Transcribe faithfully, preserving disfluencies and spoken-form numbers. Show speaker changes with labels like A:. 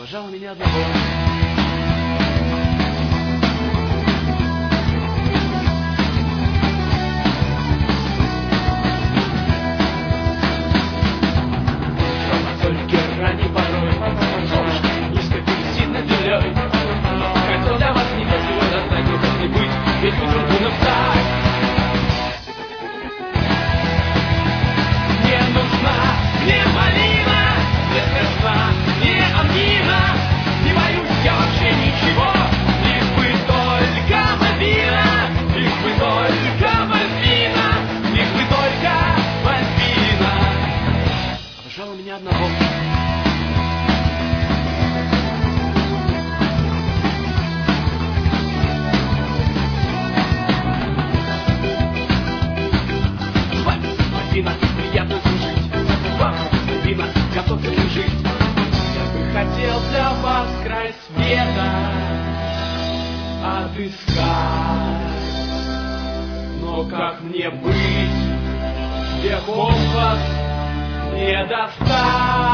A: обожала меня одного. Только ранней порой солнышко низко висит над землей. Кольцо для вас не позволит отдать, но как не быть, ведь вы друг другу так. Не нужна мне малина, не страшна мне ангина, не боюсь я вообще ничего, лишь бы только Мальвина, лишь бы только Мальвина, лишь бы только Мальвина. Обожала меня одного. Мальвина, приятно служить вам, Мальвина, готовься служить. Я бы хотел для вас край света отыскать, но как мне быть, веков вас не достать.